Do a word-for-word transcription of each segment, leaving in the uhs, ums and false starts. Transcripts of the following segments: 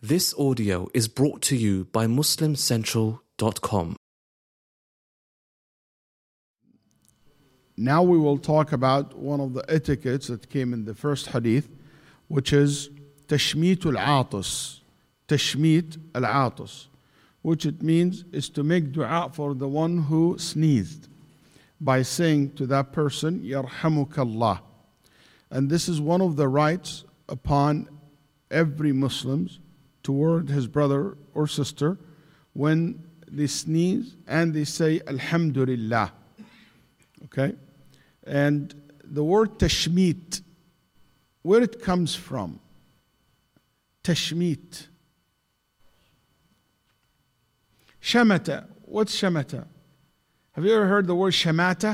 This audio is brought to you by Muslim Central dot com. Now we will talk about one of the etiquettes that came in the first hadith, which is tashmeet al-atas. Tashmeet al-atas, which it means is to make dua for the one who sneezed by saying to that person, Yarhamukallah. And this is one of the rights upon every Muslim toward his brother or sister when they sneeze and they say Alhamdulillah. Okay? And the word tashmeet, where it comes from? Tashmeet. Shamata. What's shamata? Have you ever heard the word shamata?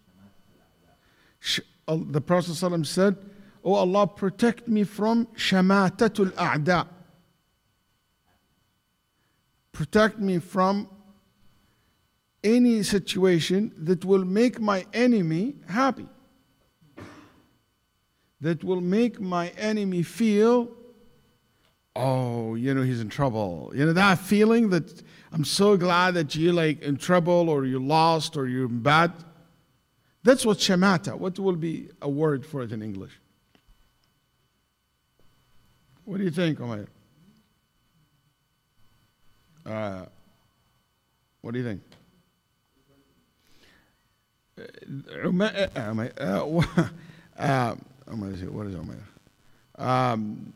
Sh- the Prophet ﷺ said, Oh Allah, protect me from shamatatul a'da. Protect me from any situation that will make my enemy happy. That will make my enemy feel, oh, you know, he's in trouble. You know, that feeling that I'm so glad that you're like in trouble or you're lost or you're bad. That's what shamata. What will be a word for it in English? What do you think, Umayr? Uh, what do you think? Uh, Umayr, uh, Umayr, uh, uh, Umayr, what is Umayr? Um,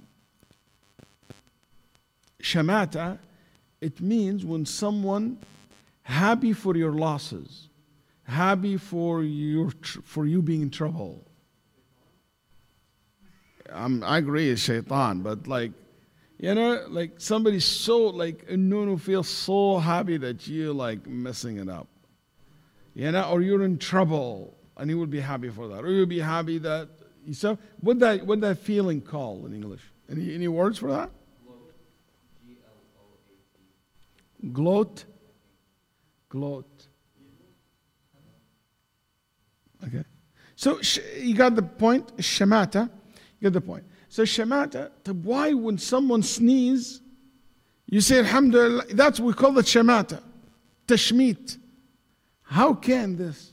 shamata, it means when someone happy for your losses, happy for your for you being in trouble. Um, I agree, it's shaitan, but like, you know, like somebody's so like Nunu feels so happy that you're like messing it up, you know, or you're in trouble, and he will be happy for that, or you'll be happy that you saw what that what that feeling called in English. Any any words for that? Gloat. Gloat. Okay. So sh- you got the point. Shamata. You got the point. So shamata. Why when someone sneeze, you say Alhamdulillah? That's what we call it shamata. Tashmeet. How can this?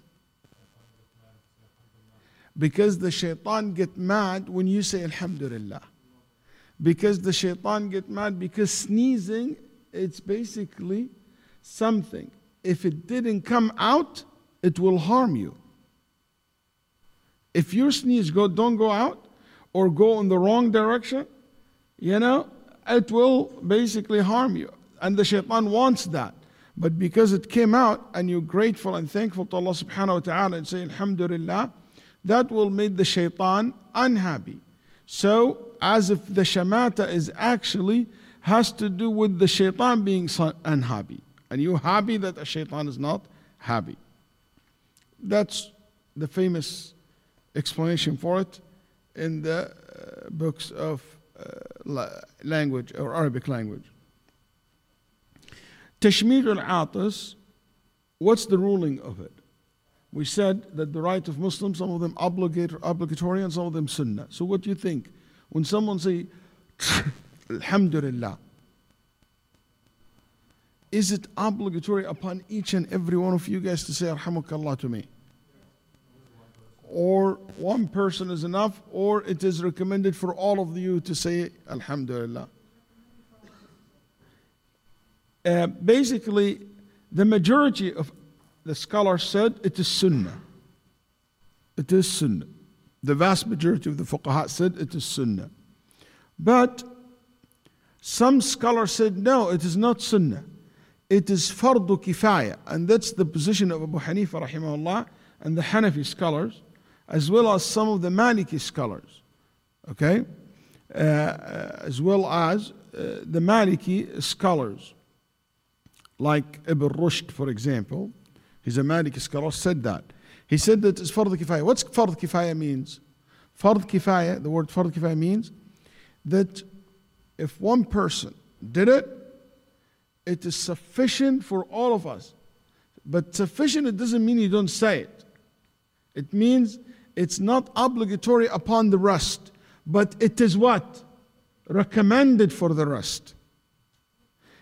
Because the shaitan get mad when you say Alhamdulillah. Because the shaitan get mad because sneezing, it's basically something. If it didn't come out, it will harm you. If your sneeze go, don't go out or go in the wrong direction, you know, it will basically harm you. And the shaitan wants that. But because it came out and you're grateful and thankful to Allah subhanahu wa ta'ala and say Alhamdulillah, that will make the shaitan unhappy. So, as if the shamata is actually has to do with the shaitan being unhappy. And you're happy that the shaitan is not happy. That's the famous explanation for it in the uh, books of uh, la- language or Arabic language. Tashmeet al-atas, what's the ruling of it? We said that the right of Muslims, some of them obligate, obligatory and some of them sunnah. So what do you think? When someone say, Alhamdulillah, is it obligatory upon each and every one of you guys to say Arhamukallah to me? Or one person is enough, or it is recommended for all of you to say Alhamdulillah? Uh, basically, the majority of the scholars said it is sunnah. It is sunnah. The vast majority of the fuqaha said it is sunnah. But some scholars said no, it is not sunnah. It is fardu kifaya. And that's the position of Abu Hanifa rahimahullah and the Hanafi scholars, as well as some of the Maliki scholars. Okay? Uh, as well as uh, the Maliki scholars. Like Ibn Rushd, for example. He's a Maliki scholar, said that. He said that it's fardu kifaya. What's fardu kifaya means? Fardu kifaya, the word fardu kifaya means that if one person did it, it is sufficient for all of us. But sufficient, it doesn't mean you don't say it. It means it's not obligatory upon the rest, but it is what? Recommended for the rest.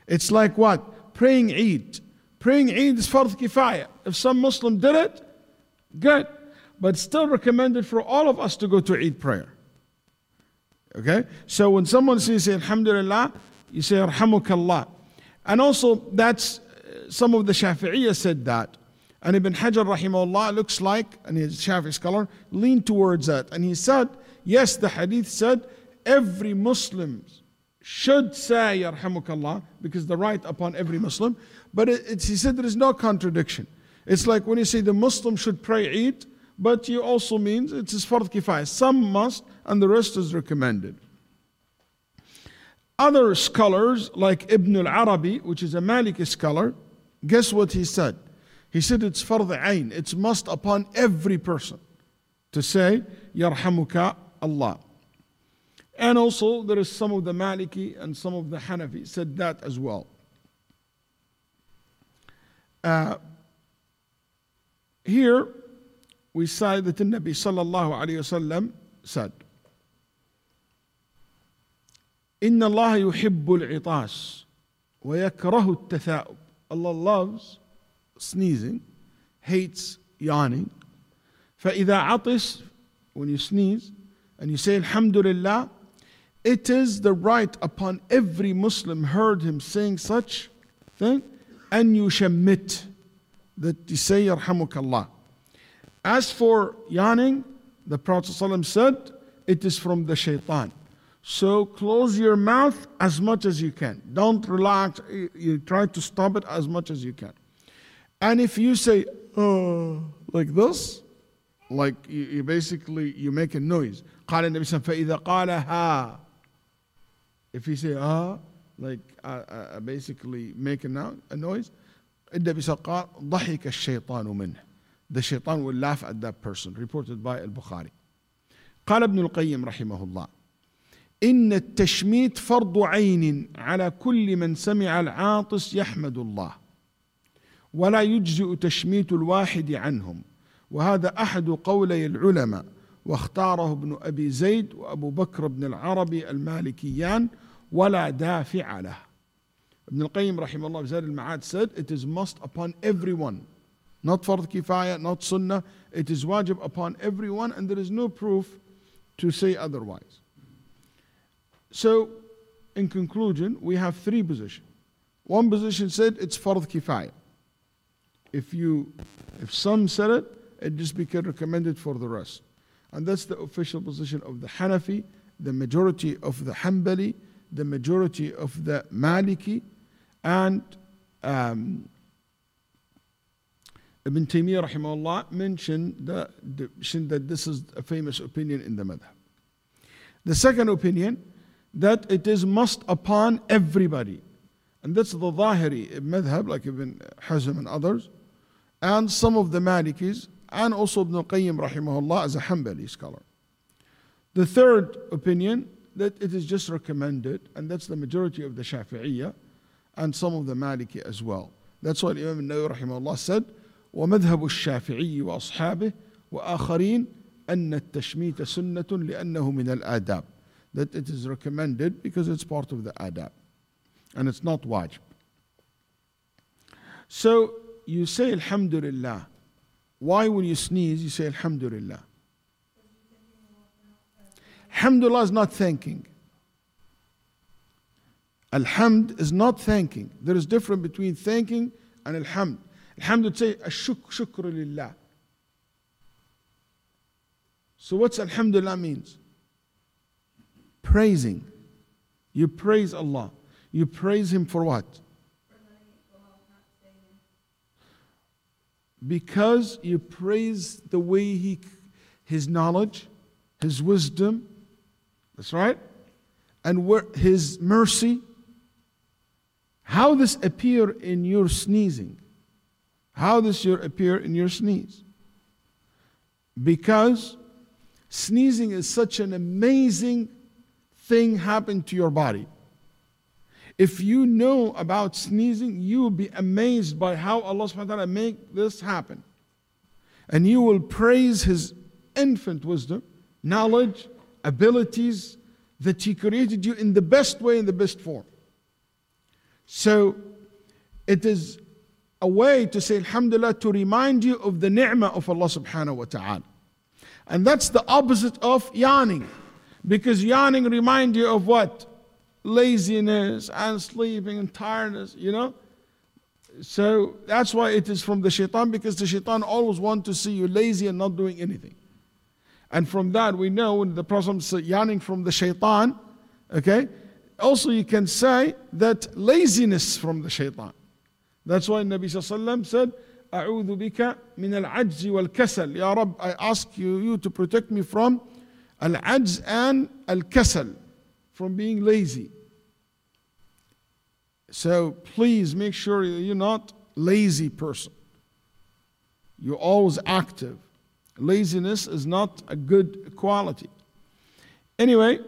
It's like what? Praying Eid. Praying Eid is fard kifaya. If some Muslim did it, good. But still recommended for all of us to go to Eid prayer. Okay? So when someone says, say, Alhamdulillah, you say, Yarhamukallah. And also, that's, some of the Shafi'iyah said that. And Ibn Hajar, rahimahullah, looks like, and he's a Shafi'i scholar, leaned towards that. And he said, yes, the hadith said, every Muslim should say, Yarhamukallah, because the right upon every Muslim. But it, it's, he said there is no contradiction. It's like when you say the Muslim should pray Eid, but you also means it's fard kifaya. Some must, and the rest is recommended. Other scholars, like Ibn al-Arabi, which is a Maliki scholar, guess what he said? He said it's fard ayn, it's must upon every person to say, Yarhamuka Allah. And also there is some of the Maliki and some of the Hanafi said that as well. Uh, here we say that the Nabi sallallahu alayhi wasallam said, إن الله يحب العطاس ويكره التثاؤب. Allah loves sneezing, hates yawning. فإذا عطس, when you sneeze and you say Alhamdulillah, it is the right upon every Muslim heard him saying such thing, and you shamit, that you say Yarhamukallah. As for yawning, the Prophet ﷺ said, it is from the shaitan. So close your mouth as much as you can. Don't relax. You try to stop it as much as you can. And if you say, oh, like this, like you, you basically, you make a noise. قال النبي صلى الله عليه وسلم فإذا قال ها. If you say ah, like uh, uh, basically make a, no, a noise, النبي صلى الله عليه وسلم قال ضحك الشيطان منه. The shaitan will laugh at that person. Reported by Al-Bukhari. قال ابن القيم رحمه الله إن التشميت فرض عين على كل من سمع العاطس يحمد الله ولا يجزئ تشميت الواحد عنهم وهذا أحد قولي العلماء واختاره ابن أبي زيد وأبو بكر بن العربي المالكيان ولا دافع له. Ibn al-Qayyim rahimahullah Zad al-Ma'ad said it is must upon everyone, not fard kifaya, not sunnah, it is wajib upon everyone, and there is no proof to say otherwise. So, in conclusion, we have three positions. One position said it's fard kifaya. If you, if some said it, it just became recommended for the rest. And that's the official position of the Hanafi, the majority of the Hanbali, the majority of the Maliki, and um, Ibn Taymiyyah rahimahullah mentioned that, that this is a famous opinion in the madhab. The second opinion, that it is must upon everybody. And that's the Zahiri madhab, like Ibn Hazm and others, and some of the Malikis, and also Ibn al-Qayyim rahimahullah as a Hanbali scholar. The third opinion, that it is just recommended, and that's the majority of the Shafi'iyah, and some of the Maliki as well. That's what Imam al-Nawawi rahimahullah said, ومذهب الشافعي وأصحابه وآخرين أن التشميت سنة لأنه من الآداب. That it is recommended because it's part of the adab. And it's not wajib. So you say Alhamdulillah. Why when you sneeze you say Alhamdulillah? Alhamdulillah is not thanking. Alhamd is not thanking. There is difference between thanking and alhamd. Alhamd would say ashuk shukr lillah. So what's Alhamdulillah means? Praising. You praise Allah. You praise Him for what? Because you praise the way He, His knowledge, His wisdom, that's right, and where, His mercy. How this appear in your sneezing? How this your appear in your sneeze? Because sneezing is such an amazing thing happen to your body. If you know about sneezing, you will be amazed by how Allah subhanahu wa ta'ala make this happen. And you will praise His infinite wisdom, knowledge, abilities, that He created you in the best way, in the best form. So it is a way to say alhamdulillah, to remind you of the ni'mah of Allah subhanahu wa ta'ala. And that's the opposite of yawning. Because yawning reminds you of what? Laziness and sleeping and tiredness, you know? So that's why it is from the shaitan, because the shaitan always wants to see you lazy and not doing anything. And from that we know when the Prophet said yawning from the shaitan, okay? Also you can say that laziness from the shaitan. That's why Nabi sallallahu alaihi wasallam said, أعوذ بك من العجز والكسل. Ya Rabb, I ask you, you to protect me from al-ajz and al-kasal, from being lazy. So please make sure you're not lazy person. You're always active. Laziness is not a good quality. Anyway,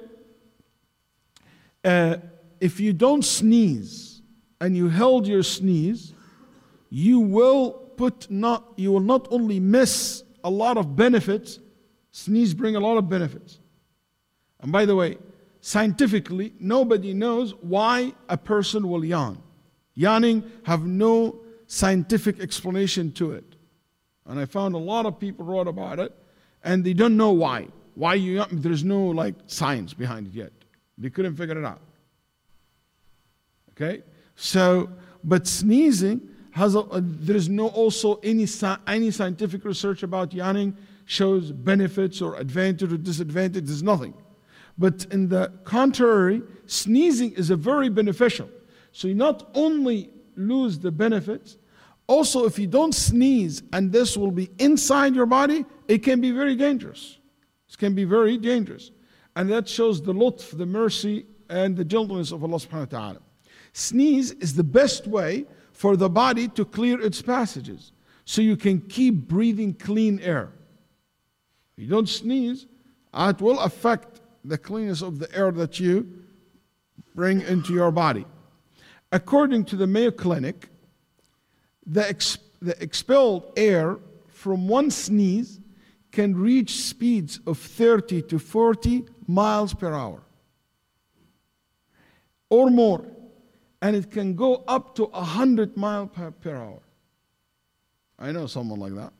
uh, if you don't sneeze and you held your sneeze, you will put not you will not only miss a lot of benefits. Sneeze bring a lot of benefits. And by the way, scientifically, nobody knows why a person will yawn. Yawning have no scientific explanation to it. And I found a lot of people wrote about it, and they don't know why. Why you yawn? There's no like science behind it yet. They couldn't figure it out. Okay? So, but sneezing has a, there is no also any any scientific research about yawning shows benefits or advantage or disadvantage. There's nothing. But in the contrary, sneezing is a very beneficial. So you not only lose the benefits, also if you don't sneeze and this will be inside your body, it can be very dangerous. It can be very dangerous. And that shows the lutf, the mercy, and the gentleness of Allah subhanahu wa ta'ala. Sneeze is the best way for the body to clear its passages, so you can keep breathing clean air. If you don't sneeze, it will affect the cleanness of the air that you bring into your body. According to the Mayo Clinic, the, ex- the expelled air from one sneeze can reach speeds of thirty to forty miles per hour or more, and it can go up to one hundred miles per, per hour. I know someone like that.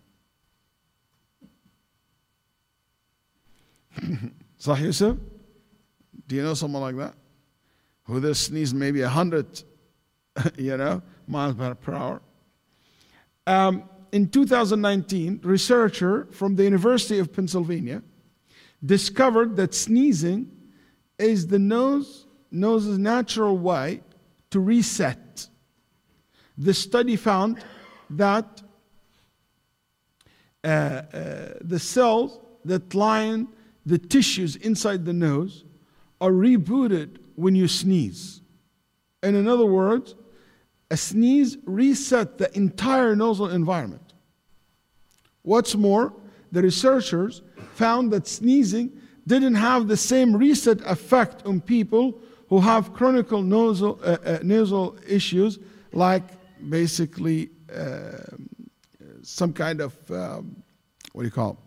Sah Yusuf? Do you know someone like that? Who this sneeze maybe a hundred, you know, miles per hour. Um, in two thousand nineteen, researcher from the University of Pennsylvania discovered that sneezing is the nose nose's natural way to reset. The study found that uh, uh, the cells that line the tissues inside the nose are rebooted when you sneeze. And in other words, a sneeze resets the entire nasal environment. What's more, the researchers found that sneezing didn't have the same reset effect on people who have chronic nasal, uh, uh, nasal issues, like basically uh, some kind of, um, what do you call it?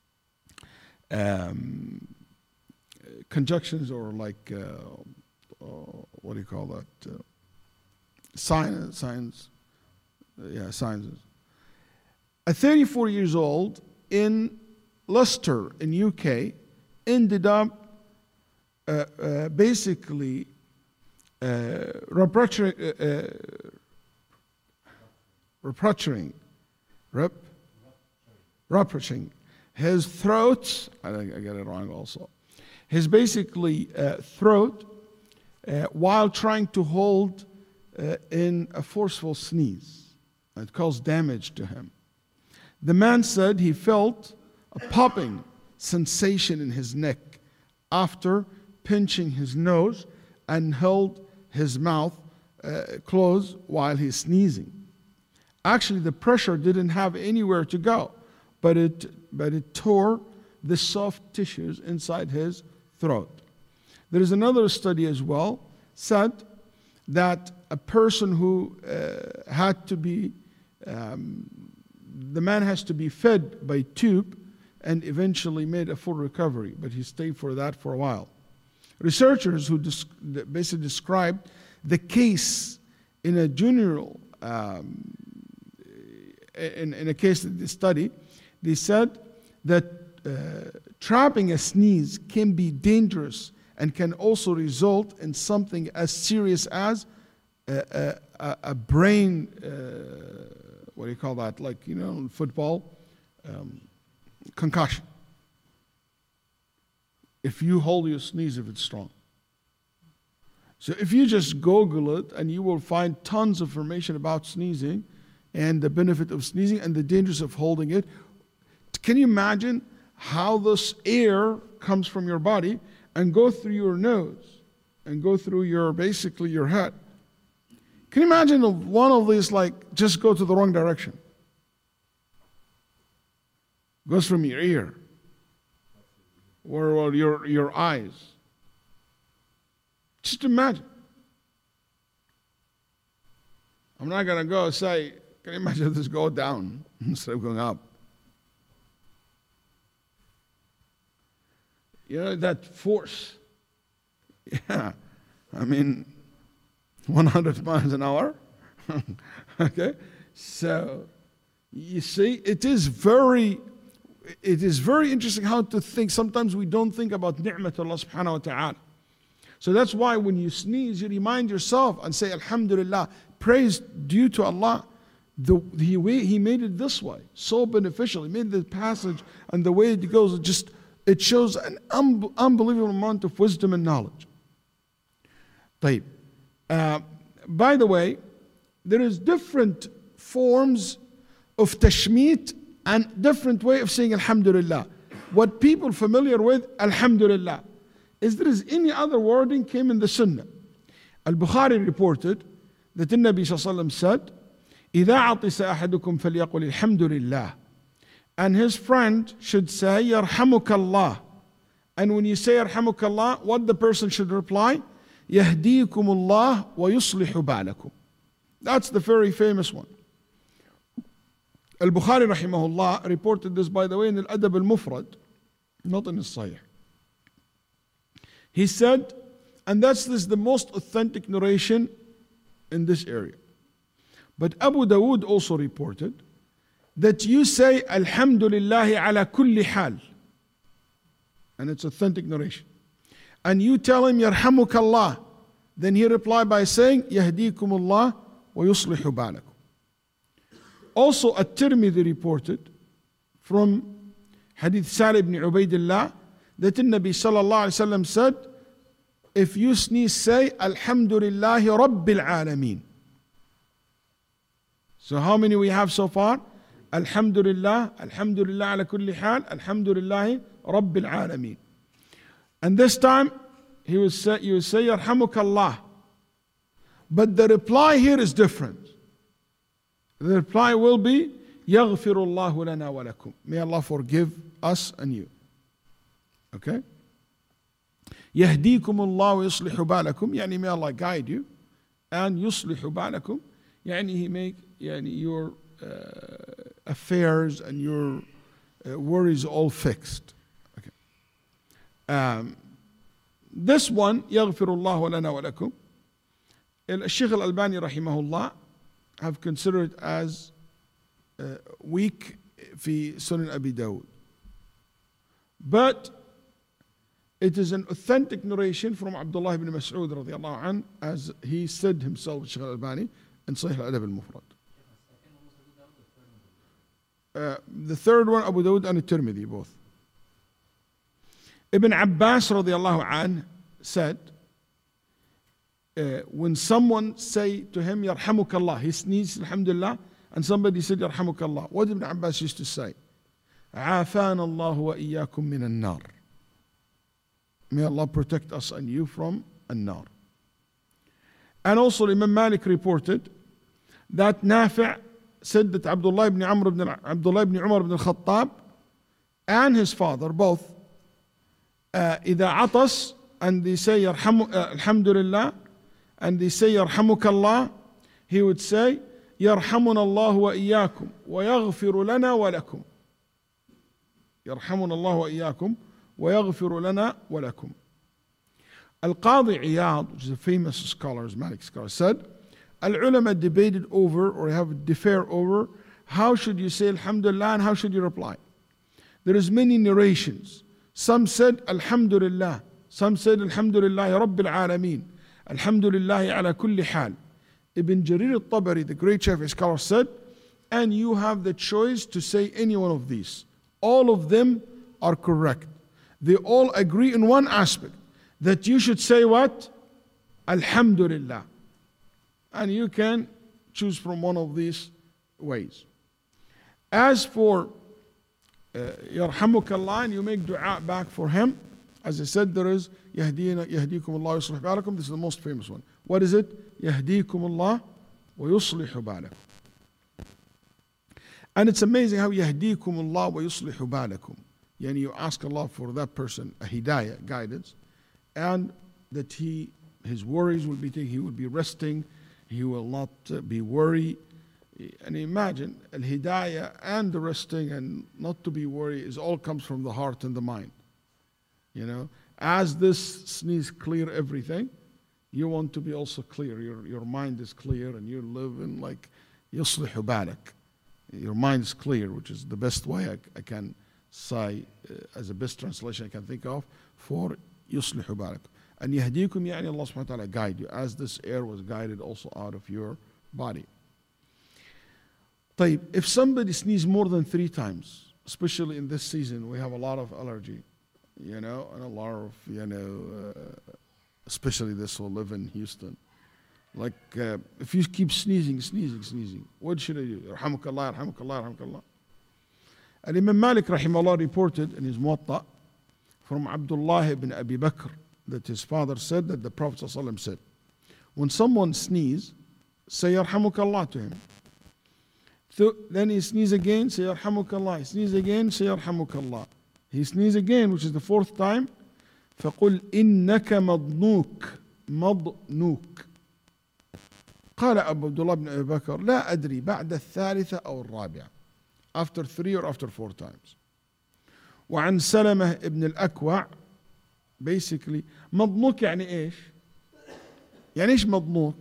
Um, conjunctions or like, uh, uh, what do you call that? Uh, signs, signs, uh, yeah, signs. A thirty-four years old in Leicester in U K ended up uh, uh, basically uh, rupturing, uh, uh, rupturing, rup, rupturing his throat. I think I get it wrong also. His basically uh, throat uh, while trying to hold uh, in a forceful sneeze. It caused damage to him. The man said he felt a popping sensation in his neck after pinching his nose and held his mouth uh, closed while he's sneezing. Actually, the pressure didn't have anywhere to go, but it, but it tore the soft tissues inside his throat. There is another study as well, said that a person who uh, had to be, um, the man has to be fed by tube and eventually made a full recovery, but he stayed for that for a while. Researchers who dis- basically described the case in a junior, um, in, in a case of the study, they said that uh, trapping a sneeze can be dangerous and can also result in something as serious as a, a, a brain, uh, what do you call that? Like, you know, football, um, concussion. If you hold your sneeze, if it's strong. So if you just Google it, and you will find tons of information about sneezing and the benefit of sneezing and the dangers of holding it. Can you imagine how this air comes from your body and go through your nose and go through your, basically your head? Can you imagine if one of these like just go to the wrong direction? Goes from your ear or, or your, your eyes. Just imagine. I'm not going to go say, can you imagine this go down instead of going up? You know, that force. Yeah. I mean, one hundred miles an hour. Okay? So, you see, it is very, it is very interesting how to think. Sometimes we don't think about ni'mat Allah subhanahu wa ta'ala. So that's why when you sneeze, you remind yourself and say, Alhamdulillah, praise due to Allah. The, the way He made it this way, so beneficial. He made the passage and the way it goes, it just, it shows an un- unbelievable amount of wisdom and knowledge. طيب. Uh, by the way, there is different forms of tashmeet and different way of saying Alhamdulillah. What people familiar with, Alhamdulillah, is there is any other wording came in the Sunnah. Al-Bukhari reported that the Nabi sallallahu alaihi wasallam said, إذا عطس أحدكم فليقل الحمد لله. And his friend should say, يرحمك الله. And when you say يرحمك الله, what the person should reply? يهديكم الله ويصلح بالكم. That's the very famous one. Al-Bukhari rahimahullah reported this, by the way, in Al-Adab al-Mufrad, not in Al-Sahih. He said, and that's this the most authentic narration in this area. But Abu Dawood also reported that you say Alhamdulillah ala kulli hal. And it's authentic narration. And you tell him Yarhamuk Allah. Then he replied by saying Yahdikum Allah wa yuslihu balakum. Also At-Tirmidhi reported from Hadith Salih ibn Ubaidillah that the Nabi sallallahu alayhi wa sallam said, if you sneeze, say Alhamdulillahi Rabbil Alameen. So how many we have so far? Alhamdulillah, Alhamdulillah ala kulli hal, Alhamdulillahi Rabbil Alameen. And this time, he will say, you will say, Yarhamuk Allah. But the reply here is different. The reply will be, Yaghfirullahu lana wa lakum. May Allah forgive us and you. Okay? يهديكم الله ويصلح بالكم. يعني may Allah guide you. And يصلح بالكم. يعني He make يعني your uh, affairs and your uh, worries all fixed. Okay. Um, this one, يغفر الله لنا ولكم. الشيخ الألباني رحمه الله have considered it as uh, weak في Sunan Abi Dawud. But it is an authentic narration from Abdullah ibn Mas'ud radiallahu anh, as he said himself, Shaykh al-Albani, in Sahih al-Adab al-Mufrad. Uh, the third one, Abu Dawud and At-Tirmidhi, both. Ibn Abbas radiallahu anh said, uh, when someone say to him, Yarhamuk Allah, he sneezed, Alhamdulillah, and somebody said, Yarhamuk Allah, what did Ibn Abbas used to say? عافانا الله وإياكم من النار. May Allah protect us and you from an-nar. And also Imam Malik reported that Nafi' said that Abdullah ibn Amr ibn Abdullah ibn Umar ibn al-Khattab and his father both uh, إذا عطس and they say يرحم, uh, Alhamdulillah and they say يرحمك الله, he would say يرحمنا الله وإياكم ويغفر لنا ولكم. يرحمنا الله وإياكم ويغفر لنا ولكم. Al-Qadi Iyad, which is a famous scholar, Malik scholar, said, Al-ulama debated over, or have differ over, how should you say Alhamdulillah and how should you reply. There is many narrations. Some said Alhamdulillah. Some said Alhamdulillah Rabbil Alameen. Alhamdulillah ala kulli hal. Ibn Jarir al-Tabari, the great Shafi'i scholar, said, and you have the choice to say any one of these. All of them are correct. They all agree in one aspect, that you should say what? Alhamdulillah. And you can choose from one of these ways. As for uh, Yarhamukallah, and you make dua back for him, as I said, there is Yahdina, Yahdikum Allah, Yuslih Balakum. This is the most famous one. What is it? Yahdikum Allah wa Yuslih Balakum. And it's amazing how Yahdikum Allah wa Yuslih Balakum. Yani you ask Allah for that person a hidayah, guidance, and that he, his worries will be taken, he will be resting, he will not uh, be worried. And imagine, al-hidayah and the resting and not to be worried is all comes from the heart and the mind. You know, as this sneeze clear everything, you want to be also clear. Your, your mind is clear and you live in like yuslihu balak. Your mind is clear, which is the best way I, I can say, uh, as a best translation I can think of for yuslihu balak. And yahdikum, yani Allah subhanahu wa ta'ala guide you, as this air was guided also out of your body. طيب, if somebody sneezes more than three times, especially in this season, we have a lot of allergy, you know, and a lot of, you know, uh, especially this who live in Houston. Like, uh, if you keep sneezing, sneezing, sneezing, what should I do? Yarhamukallah, yarhamukallah, yarhamukallah. And Imam Malik, rahimahullah, reported in his Muwatta from Abdullah ibn Abi Bakr that his father said that the Prophet ﷺ said, when someone sneezes, say yarhamukallah to him. So then he sneezes again, say yarhamukallah. He sneezes again, say yarhamukallah. He sneezes again, which is the fourth time. فقل إنك مضنوك مضنوك. قال أبو عبد الله بن أبي بكر لا أدري بعد الثالثة أو الرابعة. After three or after four times. وعن سلمة ابن الأكوع, basically مضنوك يعني إيش؟ يعني إيش مضنوك؟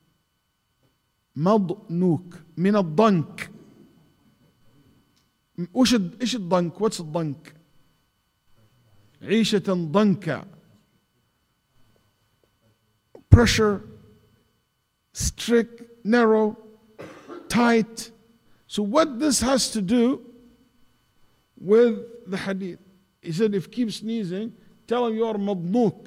مضنوك من الضنك. وش إيش الضنك؟ what's الضنك؟ عيشة ضنكا. Pressure, strict, narrow, tight. So what this has to do with the hadith? He said if keep sneezing, tell him you are مضنوك.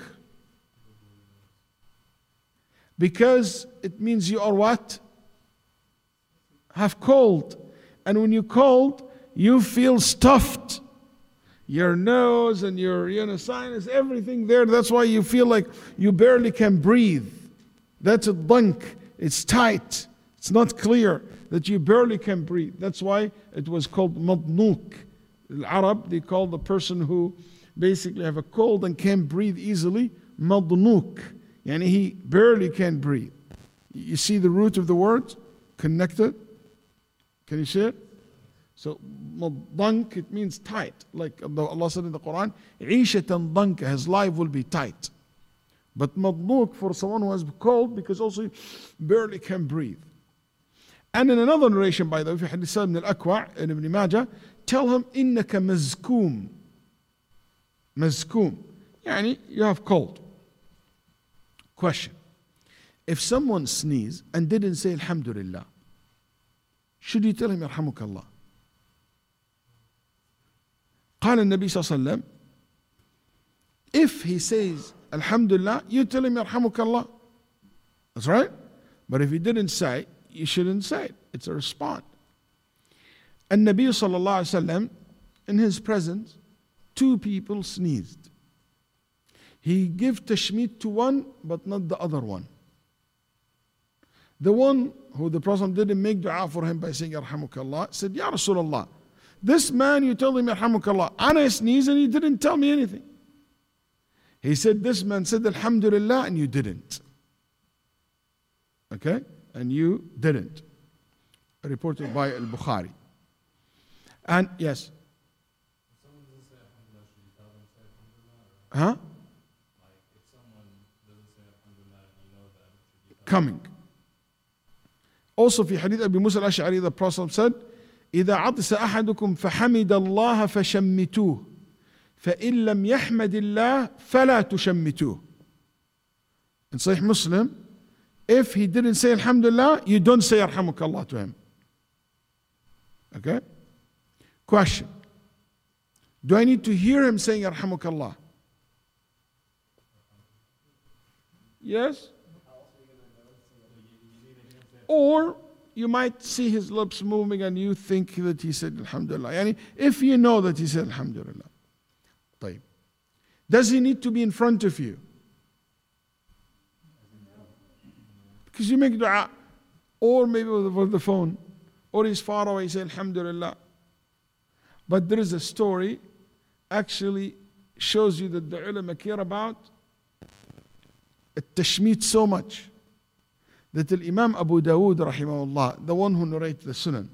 Because it means you are what? Have cold. And when you cold, you feel stuffed. Your nose and your, you know, sinus, everything there. That's why you feel like you barely can breathe. That's a dunk. It's tight. It's not clear that you barely can breathe. That's why it was called madnuk. In Arab, they call the person who basically have a cold and can't breathe easily, madnuk. Yani he barely can breathe. You see the root of the word? Connected. Can you see it? So, dank, it means tight. Like Allah said in the Quran, عيشة danka, his life will be tight. But madnuk for someone who has cold, because also he barely can breathe. And in another narration, by the way, في حديث ibn al-Akwa' in Ibn Majah, tell him, إنك مزكوم. مزكوم. يعني, you have cold. Question. If someone sneezed and didn't say Alhamdulillah, should you tell him يرحمك الله? قال النبي صلى الله عليه وسلم, if he says Alhamdulillah, you tell him يرحمك الله. That's right. But if he didn't say, you shouldn't say it. It's a response. And Nabi sallallahu alaihi wasallam, in his presence, two people sneezed. He gave tashmid to one, but not the other one. The one who the Prophet didn't make dua for him by saying Yarhamukallah said, Ya Rasulullah, this man you told him Yarhamukallah, and I sneezed and he didn't tell me anything. He said, this man said Alhamdulillah and you didn't. Okay? And you didn't. Reported by Al-Bukhari. And yes. Huh? Coming. Also, في حديث أبي موسى الأشعري, the Prophet said, إذا عطس أحدكم فحمد الله فشمتوه فإن لم يحمد الله فلا تشمتوه. In Sahih Muslim, if he didn't say Alhamdulillah, you don't say Yarhamukallah to him. Okay? Question. Do I need to hear him saying Yarhamukallah? Yes? Or you might see his lips moving and you think that he said Alhamdulillah. Yani, if you know that he said Alhamdulillah. طيب. Does he need to be in front of you? Because you make dua, or maybe with the phone, or he's far away, you say Alhamdulillah. But there is a story actually shows you that the ulama care about التشميت so much that the Imam Abu Dawood rahimahullah, the one who narrated the Sunan,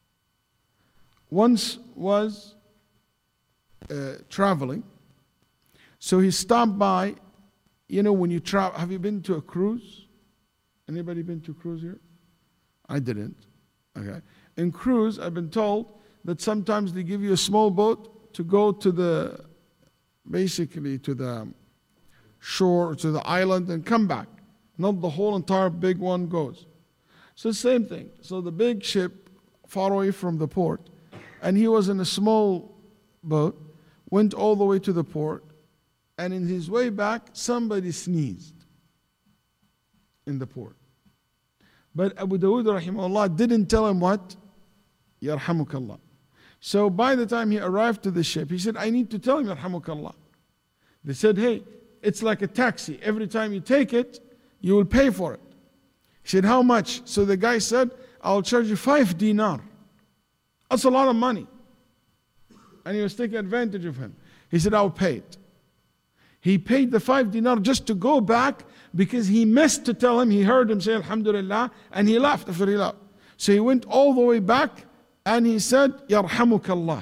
once was uh, traveling. So he stopped by, you know, when you travel, have you been to a cruise? Anybody been to a cruise here? I didn't. Okay. In cruise, I've been told that sometimes they give you a small boat to go to the, basically to the shore, to the island and come back. Not the whole entire big one goes. So same thing. So the big ship far away from the port, and he was in a small boat, went all the way to the port, and in his way back, somebody sneezed in the port. But Abu Dawood rahimahullah didn't tell him what? Yarhamukallah. So by the time he arrived to the ship, he said, I need to tell him Yarhamukallah. They said, hey, it's like a taxi. Every time you take it, you will pay for it. He said, how much? So the guy said, I'll charge you five dinar. That's a lot of money. And he was taking advantage of him. He said, I'll pay it. He paid the five dinar just to go back because he missed to tell him, he heard him say Alhamdulillah, and he laughed after he laughed. So he went all the way back and he said, Yarhamukallah.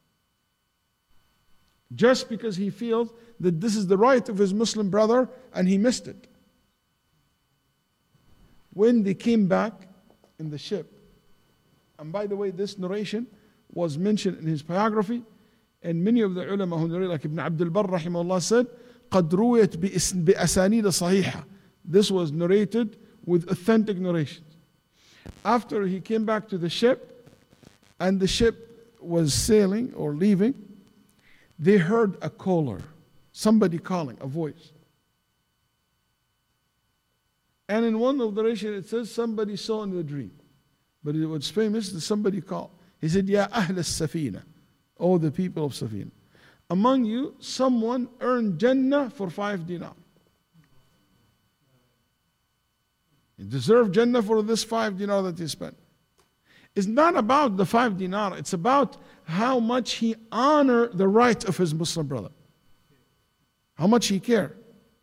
Just because he feels that this is the right of his Muslim brother and he missed it. When they came back in the ship, and by the way, this narration was mentioned in his biography, and many of the ulama who narrate, like Ibn Abdul Barr rahimahullah said, قَدْ رُوِيَتْ بِأَسَانِيدَ صَحِيحَةً. This was narrated with authentic narrations. After he came back to the ship, and the ship was sailing or leaving, they heard a caller, somebody calling, a voice. And in one of the narrations it says somebody saw in the dream. But it was famous that somebody called. He said, Ya Ahl al-Safina, oh the people of Safina. Among you, someone earned Jannah for five dinar. He deserved Jannah for this five dinar that he spent. It's not about the five dinar, it's about how much he honored the right of his Muslim brother. How much he cared.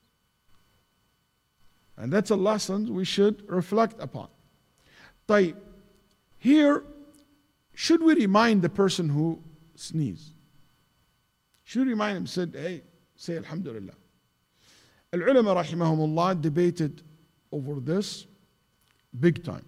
And that's a lesson we should reflect upon. طيب, here, should we remind the person who sneezed? Should we remind him, said, hey, say Alhamdulillah. Al-ulama rahimahumullah debated over this big time.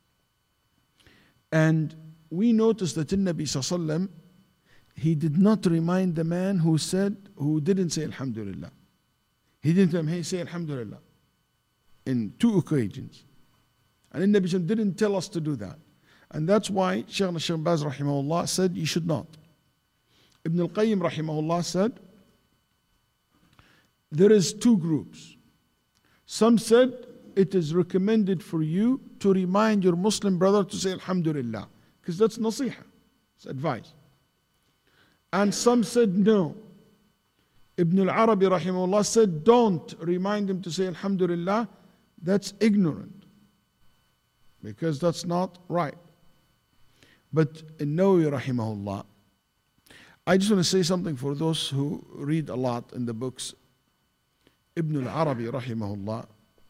And we noticed that in Nabi sallallahu alaihi wasallam, he did not remind the man who said, who didn't say Alhamdulillah. He didn't tell him, hey, say Alhamdulillah. In two occasions. And the Nabi didn't tell us to do that. And that's why Shaykh Shaykh Baz rahimahullah said you should not. Ibn al-Qayyim rahimahullah said there is two groups. Some said it is recommended for you to remind your Muslim brother to say Alhamdulillah, because that's nasiha, it's advice. And some said no. Ibn al-Arabi rahimahullah said don't remind him to say Alhamdulillah, that's ignorant, because that's not right. But in Nawawi rahimahullah, I just want to say something for those who read a lot in the books. Ibn al-Arabi rahimahullah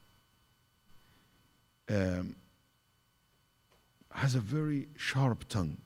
um, has a very sharp tongue.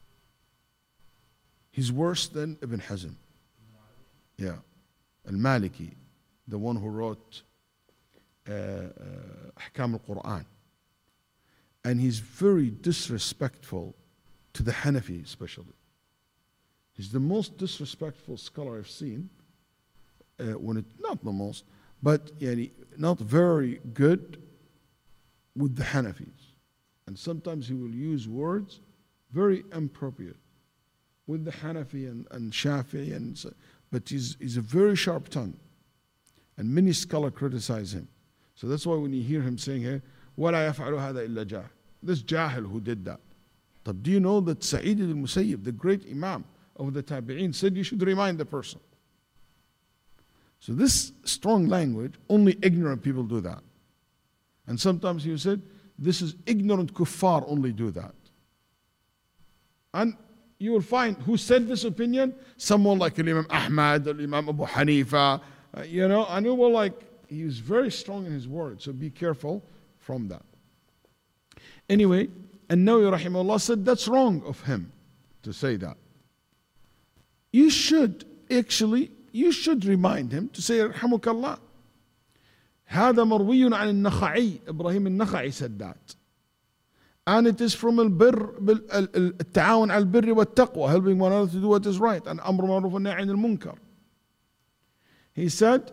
He's worse than Ibn Hazm. Yeah, al-Maliki, the one who wrote uh, uh, Ahkam al-Quran. And he's very disrespectful to the Hanafi especially. He's the most disrespectful scholar I've seen. Uh, when it, not the most, but yani, not very good with the Hanafis. And sometimes he will use words very inappropriate with the Hanafi and, and Shafi'i, and so, but he's, he's a very sharp tongue. And many scholars criticize him. So that's why when you hear him saying here, وَلَا يَفْعَلُ هَذَا إِلَّا جَاهِلٌ, this Jahil who did that. But do you know that Sa'id al-Musayyib, the great Imam of the Tabi'een, said you should remind the person. So this strong language, only ignorant people do that. And sometimes he said, this is ignorant kuffar only do that. And you will find who said this opinion, someone like Imam Ahmad, or Imam Abu Hanifa, uh, you know, and you will like, he was very strong in his words, so be careful from that. Anyway, and Nawawi rahimahullah said that's wrong of him to say that. You should actually, you should remind him to say, رحمك الله. هذا مروي عن النخعي. Ibrahim al-Nakha'i said that. And it is from البر التعاون على البر والتقوى, helping one another to do what is right, and أمر معروف والنهي عن المنكر. He said,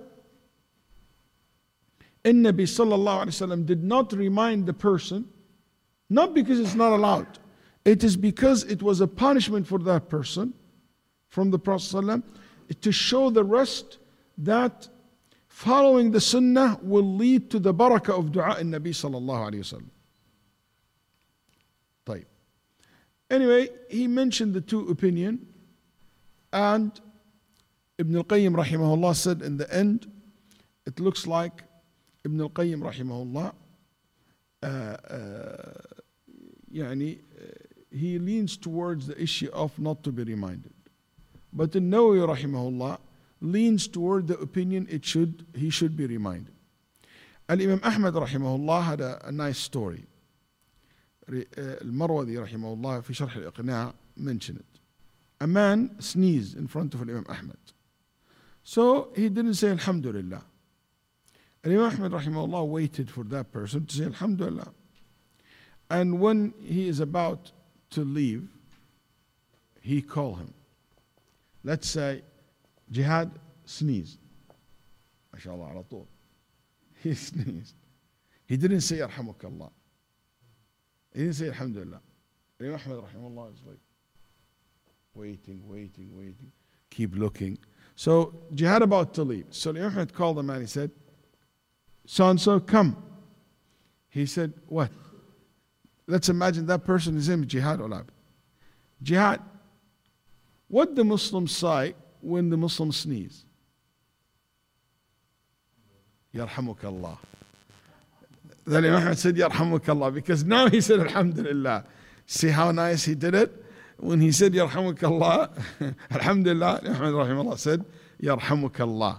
النبي صلى الله عليه وسلم did not remind the person, not because it's not allowed, it is because it was a punishment for that person from the Prophet ﷺ, to show the rest that following the sunnah will lead to the barakah of dua in Nabi sallallahu alayhi wa sallam. طيب. Anyway, he mentioned the two opinion, and Ibn al-Qayyim rahimahullah said in the end, it looks like Ibn al-Qayyim rahimahullah, uh, uh, يعني, uh, he leans towards the issue of not to be reminded. But the Nawawi rahimahullah leans toward the opinion it should, he should be reminded. Al-Imam Ahmad rahimahullah had a, a nice story. Al-Marwadi rahimahullah في شرح الإقناع mentioned it. A man sneezed in front of Imam Ahmad. So he didn't say Alhamdulillah. Imam Ahmad rahimahullah waited for that person to say Alhamdulillah. And when he is about to leave, he called him. Let's say Jihad sneezed. MashaAllah, ala طول. He sneezed. He didn't say Yarhamukallah. He didn't say Alhamdulillah. Imam Ahmad rahimahullah is like waiting, waiting, waiting. Keep looking. So Jihad about to leave. So Imam Ahmad called the man. He said, so-and-so, come. He said, what? Let's imagine that person is in Jihad Ulab. Jihad. What the Muslims say when the Muslims sneeze? Yarhamukallah. Then Imam Ahmad said, Yarhamukallah, because now he said, Alhamdulillah. See how nice he did it? When he said, Yarhamukallah, Alhamdulillah, Imam Ahmad rahimahullah said, Yarhamukallah.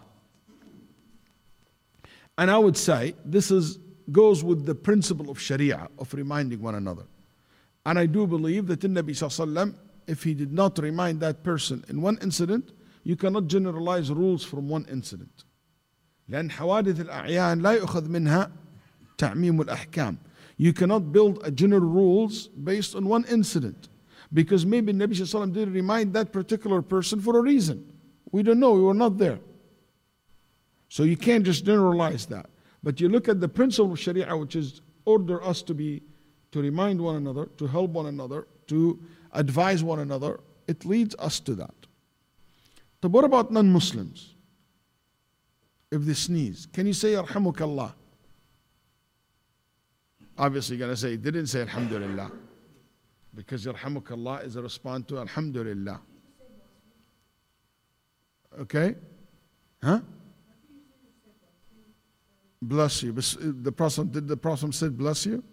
And I would say, this is goes with the principle of Sharia, of reminding one another. And I do believe that the Nabi sallallahu alayhi wa sallam, if he did not remind that person in one incident, you cannot generalize rules from one incident. لأن حوادث الأعيان لا يؤخذ منها تعميم الأحكام. You cannot build a general rules based on one incident. Because maybe Nabi sallallahu alayhi wa sallam didn't remind that particular person for a reason. We don't know, we were not there. So you can't just generalize that. But you look at the principle of Sharia, which is order us to be, to remind one another, to help one another, to advise one another, it leads us to that. But what about non-Muslims? If they sneeze, can you say Yarhamukallah? Obviously you're going to say, didn't say Alhamdulillah. Because Yarhamukallah is a response to Alhamdulillah. Okay? Huh? Bless you. The Prophet, did the Prophet say bless you?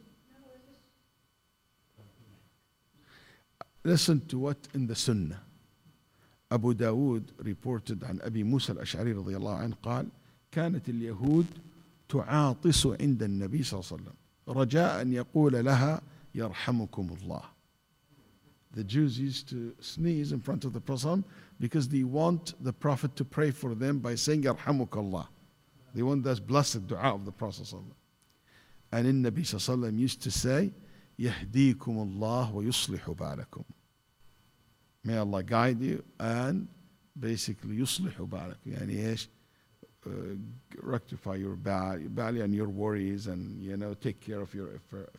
Listen to what in the Sunnah. Abu Dawood reported عن أبي موسى الأشعري رضي الله عنه قال كانت اليهود تعاطس عند النبي صلى الله عليه وسلم رجاء أن يقول لها يرحمكم الله. The Jews used to sneeze in front of the Prophet because they want the Prophet to pray for them by saying يرحمك They want that blessed dua of the Prophet. And in Nabi Sallallahu used to say, يهديكم الله ويصلح بالكم. May Allah guide you and basically يصلح بالك يعني ايش uh, rectify your bad, bad and your worries and you know take care of your affair.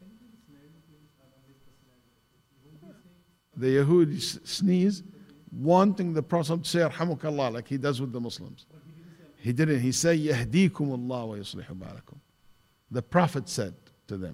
The Yahudi sneeze wanting the Prophet to say Yarhamuka Allah like he does with the Muslims. He didn't. He said يهديكم الله ويصلح بالكم. The Prophet said to them.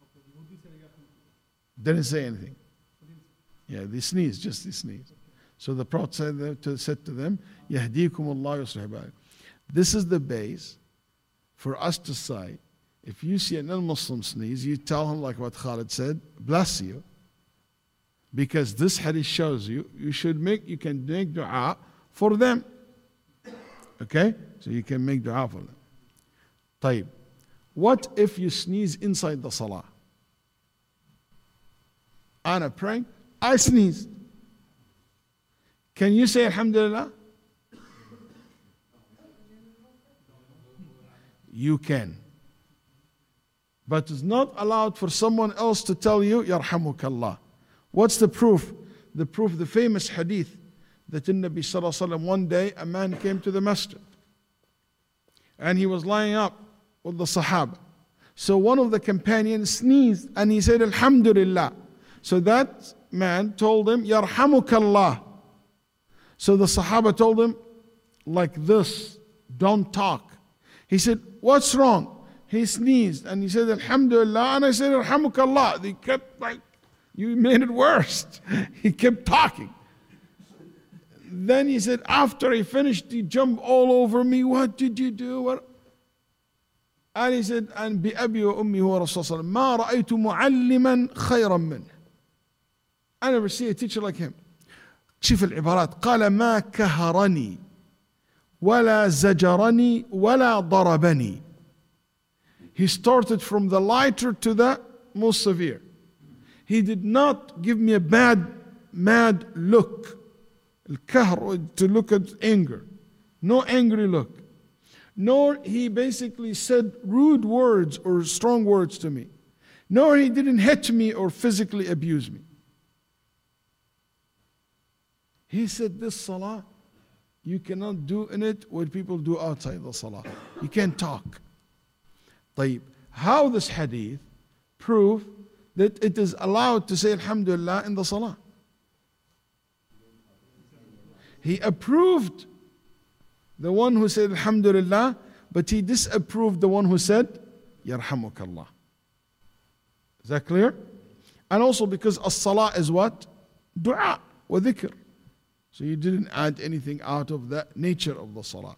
Didn't say anything. Yeah, they sneeze, just they sneeze. So the Prophet said to, said to them, يهديكم الله ويصلح بالكم. This is the base for us to say, if you see a non-Muslim sneeze, you tell him like what Khalid said, bless you. Because this hadith shows you, you should make, you can make dua for them. Okay? So you can make dua for them. طيب. What if you sneeze inside the salah? Ana praying, I sneezed. Can you say Alhamdulillah? You can. But it's not allowed for someone else to tell you, Yarhamukallah. What's the proof? The proof, the famous hadith that in Nabi Sallallahu Alaihi Wasallam, one day a man came to the masjid and he was lying up with the Sahaba. So one of the companions sneezed and he said, Alhamdulillah. So that man told him, Yarhamukallah. So the Sahaba told him, like this, don't talk. He said, what's wrong? He sneezed and he said, Alhamdulillah. And I said, Yarhamukallah. They kept like, you made it worse. He kept talking. Then he said, after he finished, he jumped all over me. What did you do? What? And he said, and بأبي وأمي هو رسول الله ما رأيت معلما خيرا منه. I never see a teacher like him. شوف العبارات. قال ما كهرني ولا زجرني ولا ضربني. He started from the lighter to the most severe. He did not give me a bad, mad look. الكهر, to look at anger. No angry look. Nor he basically said rude words or strong words to me. Nor he didn't hit me or physically abuse me. He said this salah, you cannot do in it what people do outside the salah. You can't talk. طيب, how this hadith prove that it is allowed to say Alhamdulillah in the salah? He approved the one who said Alhamdulillah, but he disapproved the one who said Yarhamukallah. Is that clear? And also because as-salah is what? Dua wa dhikr. So you didn't add anything out of the nature of the salah.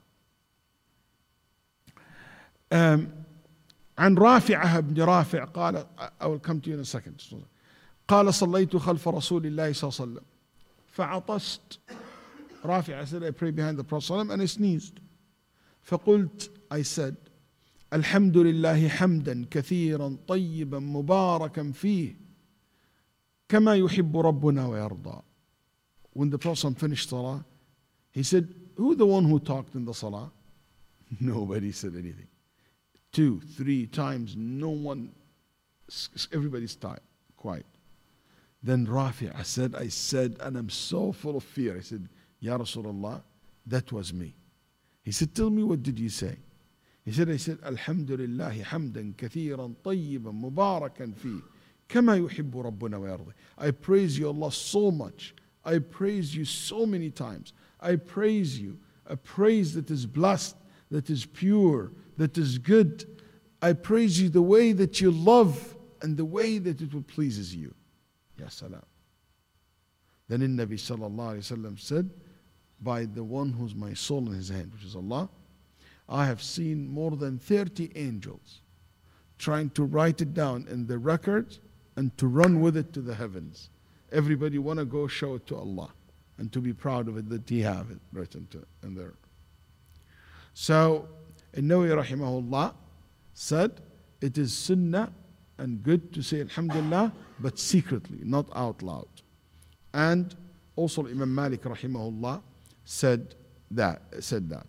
Um, عن رافعة بن رافع قال, I will come to you in a second. قال صليت خلف رسول الله صلى الله عليه وسلم فعطست. رافع said, I prayed behind the Prophet ﷺ and I sneezed. فقلت, I said, الحمد لله حمدا كثيرا طيبا مباركا فيه كما يحب ربنا ويرضى. When the Prophet ﷺ finished salah, he said, who the one who talked in the salah? Nobody said anything. Two, three times, no one, everybody's tired, quiet. Then Rafi, I said, I said, and I'm so full of fear. I said, Ya Rasulullah, that was me. He said, tell me, what did you say? He said, I said, Alhamdulillah hamdan kathiran tayyiban mubarakan fi kama yuhibbu rabbuna wa yardi. I praise you, Allah, so much. I praise you so many times. I praise you, a praise that is blessed, that is pure, that is good. I praise you the way that you love and the way that it will pleases you. Ya salam. Then the Nabi sallallahu alayhi wa sallam said, by the one who's my soul in his hand, which is Allah, I have seen more than thirty angels trying to write it down in the records and to run with it to the heavens. Everybody want to go show it to Allah and to be proud of it that He have it written to, in there. So, An-Nawawi rahimahullah said, it is sunnah and good to say Alhamdulillah, but secretly, not out loud. And also Imam Malik rahimahullah said that. Said that.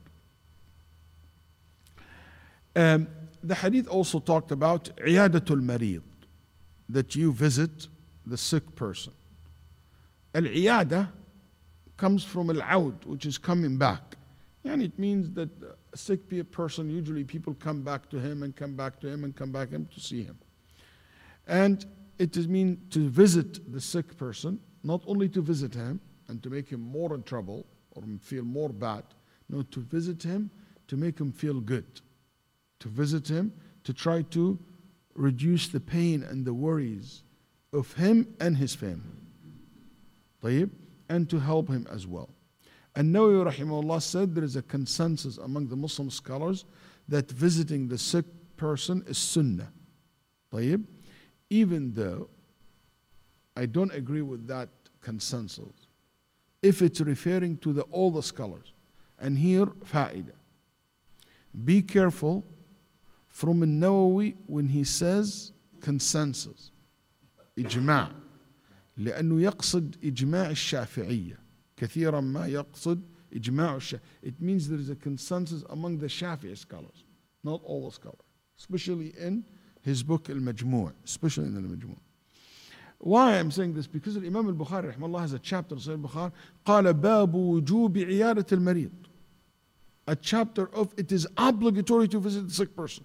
Um, the hadith also talked about عيادة المريض. that you visit the sick person. Al-iyada comes from al-aud, which is coming back. And it means that a sick person, usually people come back to him and come back to him and come back to him to see him. And it means to visit the sick person, not only to visit him and to make him more in trouble or feel more bad, no, to visit him to make him feel good. To visit him to try to reduce the pain and the worries of him and his family. طيب? And to help him as well. And Nawawi rahimahullah said there is a consensus among the Muslim scholars that visiting the sick person is sunnah. طيب? Even though I don't agree with that consensus, if it's referring to the, all the scholars. And here, fa'idah. Be careful from Nawawi when he says consensus. إجماع. لأنه يقصد إجماع الشافعية. كثيرا ما يقصد إجماع الشافعية. It means there is a consensus among the Shafi'i scholars, not all the scholars. Especially in his book Al-Majmu', especially in Al-Majmu'. Why I'm saying this? Because Imam al-Bukhari rahimahullah has a chapter in Sahih al-Bukhari قال باب وجوب عيادة المريض. A chapter of it is obligatory to visit the sick person.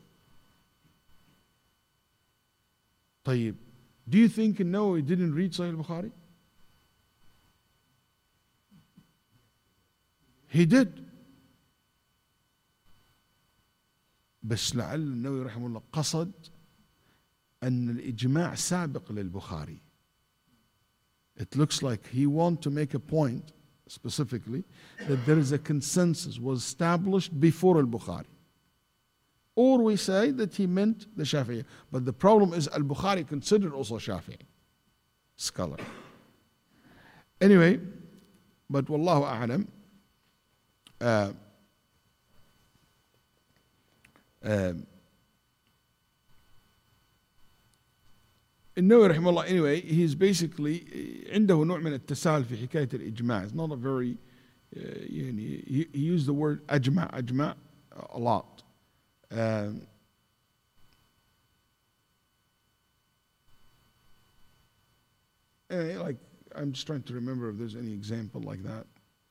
طيب, do you think no, he didn't read Sahih al-Bukhari? He did. بس لعل النووي رحمه الله قصد أن الإجماع سابق للبخاري. It looks like he wants to make a point specifically that there is a consensus was established before al-Bukhari. Or we say that he meant the Shafi'i. But the problem is al-Bukhari considered also Shafi'i scholar. Anyway, but wallahu a'lam, uh, uh, النووي رحمه الله anyway he's basically عنده نوع من التساهل في حكاية الإجماع. It's not a very uh, يعني he, he used the word أجمع أجمع a lot. Um, anyway, like I'm just trying to remember if there's any example like that.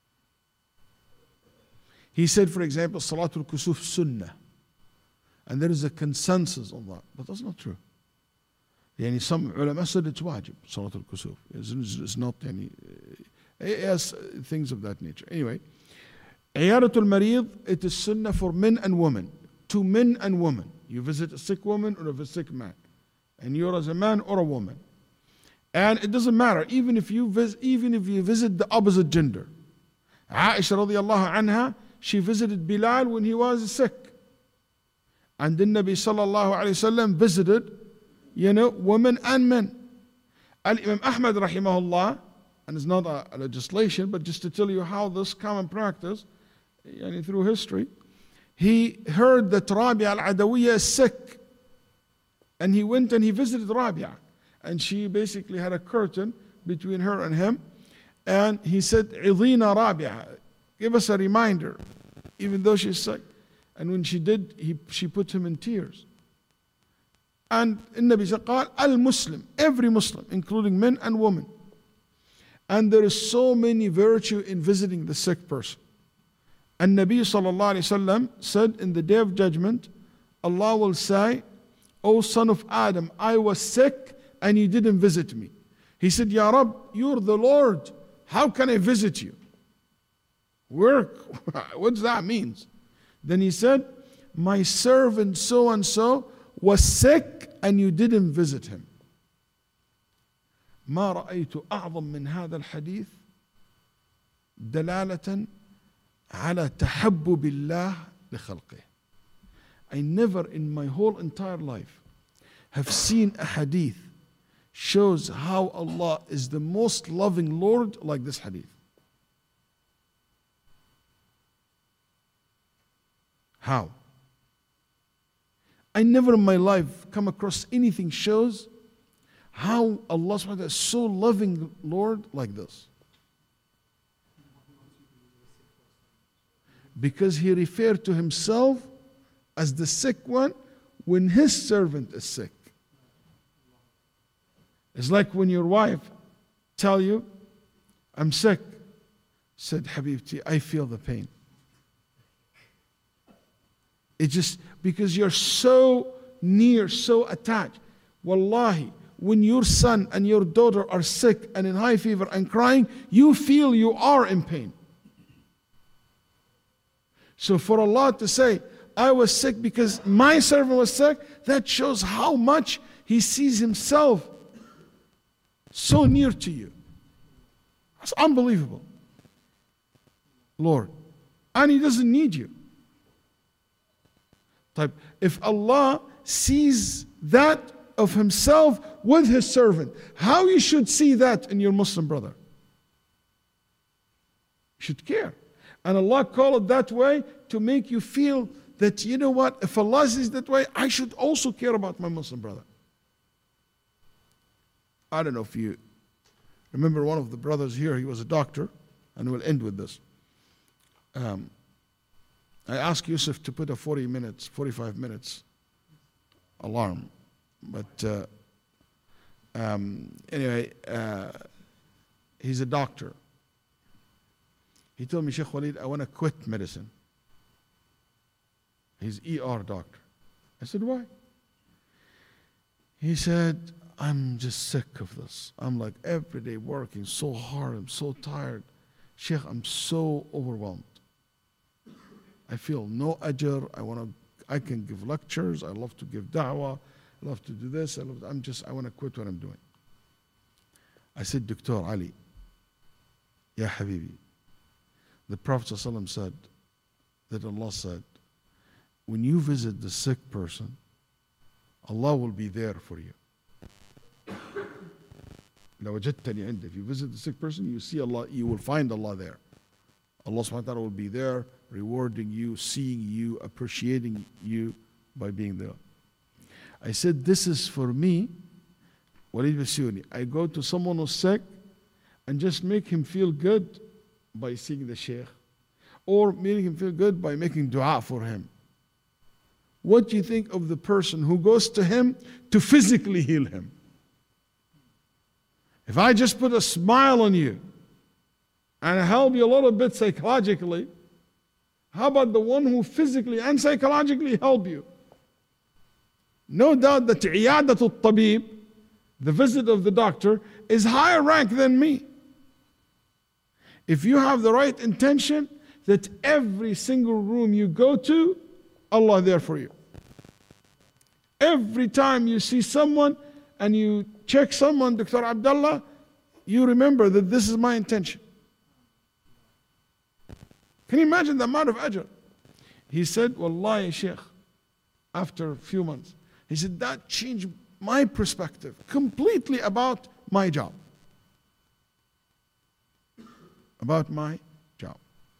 He said, for example, Salatul Kusuf Sunnah, and there is a consensus on that, but that's not true. يعني some ulama said it's wajib, Salat al-Kusuf. It's, it's not any, yes, things of that nature. Anyway, Iyadatul Marid, it is sunnah for men and women, to men and women. You visit a sick woman or a sick man, and you're as a man or a woman. And it doesn't matter, even if you visit, even if you visit the opposite gender. Aisha radiallahu anha, she visited Bilal when he was sick. And the Nabi sallallahu alayhi wasallam visited, you know, women and men. Al-Imam Ahmad rahimahullah, and it's not a, a legislation, but just to tell you how this common practice, yani through history, he heard that Rabia al-Adawiyya is sick. And he went and he visited Rabia. And she basically had a curtain between her and him. And he said, Idina Rabia, give us a reminder, even though she's sick. And when she did, he, she put him in tears. And the Nabi said, Al-Muslim, every Muslim, including men and women. And there is so many virtue in visiting the sick person. And Nabi sallallahu alayhi wasallam said in the day of judgment, Allah will say, O son of Adam, I was sick and you didn't visit me. He said, Ya Rab, you're the Lord. How can I visit you? Work. What does that mean? Then he said, my servant so and so was sick and you didn't visit him. ما رأيت أعظم من هذا الحديث دلالة على تحبب الله لخلقه. I never in my whole entire life have seen a hadith shows how Allah is the most loving Lord like this hadith. How? I never in my life come across anything shows how Allah subhanahu wa ta'ala is so loving Lord like this. Because he referred to himself as the sick one when his servant is sick. It's like when your wife tell you, I'm sick. Said, Habibti, I feel the pain. It just, because you're so near, so attached. Wallahi, when your son and your daughter are sick and in high fever and crying, you feel you are in pain. So for Allah to say, I was sick because my servant was sick, that shows how much he sees himself so near to you. That's unbelievable. Lord. And he doesn't need you. Type, if Allah sees that of himself with his servant, how you should see that in your Muslim brother? You should care. And Allah called it that way to make you feel that, you know what, if Allah sees that way, I should also care about my Muslim brother. I don't know if you remember one of the brothers here, he was a doctor, and we'll end with this. Um, I asked Yusuf to put a forty minutes, forty-five minutes alarm. But uh, um, anyway, uh, he's a doctor. He told me, Sheikh Walid, I want to quit medicine. He's E R doctor. I said, why? He said, I'm just sick of this. I'm like every day working so hard. I'm so tired. Sheikh, I'm so overwhelmed. I feel no ajr. I want to. I can give lectures. I love to give da'wah. I love to do this. I love, I'm just. I want to quit what I'm doing. I said, Doctor Ali, Ya Habibi, the Prophet ﷺ said that Allah said, when you visit the sick person, Allah will be there for you. If you visit the sick person, you see Allah, you will find Allah there. Allah subhanahu wa ta'ala will be there, rewarding you, seeing you, appreciating you by being there. I said, this is for me, Walid Basuni. I go to someone who's sick and just make him feel good by seeing the Shaykh, or making him feel good by making dua for him. What do you think of the person who goes to him to physically heal him? If I just put a smile on you and help you a little bit psychologically, how about the one who physically and psychologically help you? No doubt that iyadatul tabib, the visit of the doctor, is higher rank than me. If you have the right intention, that every single room you go to, Allah there for you. Every time you see someone and you check someone, Doctor Abdullah, you remember that this is my intention. Can you imagine the amount of ajr? He said, Wallahi, Shaykh, after a few months, he said, that changed my perspective completely about my job. About my job.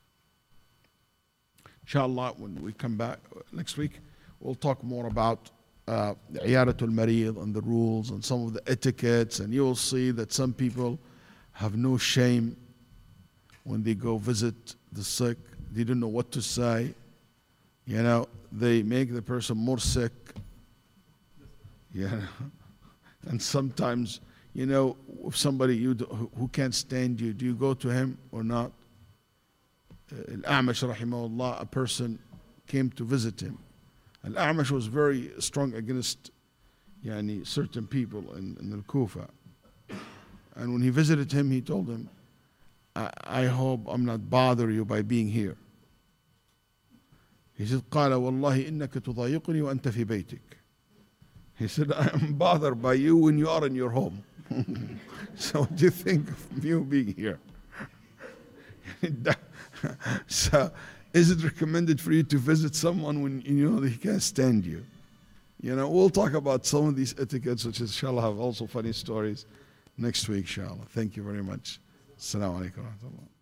Inshallah, when we come back next week, we'll talk more about uh, Iyadatul Marid and the rules and some of the etiquettes, and you'll see that some people have no shame when they go visit the sick. They don't know what to say. You know, they make the person more sick. You know, and sometimes, you know, if somebody you do, who can't stand you, do you go to him or not? Al-A'mash rahimahullah, a person came to visit him. Al-A'mash was very strong against yani, certain people in, in Al-Kufa. And when he visited him, he told him, I, I hope I'm not bother you by being here. He said, قال والله إنك تضايقني وأنت في بيتك. He said, I am bothered by you when you are in your home. So what do you think of you being here? So is it recommended for you to visit someone when you know he can't stand you? You know, we'll talk about some of these etiquettes, which inshallah have also funny stories next week, inshallah. Thank you very much. Assalamu alaikum wa rahmatullah.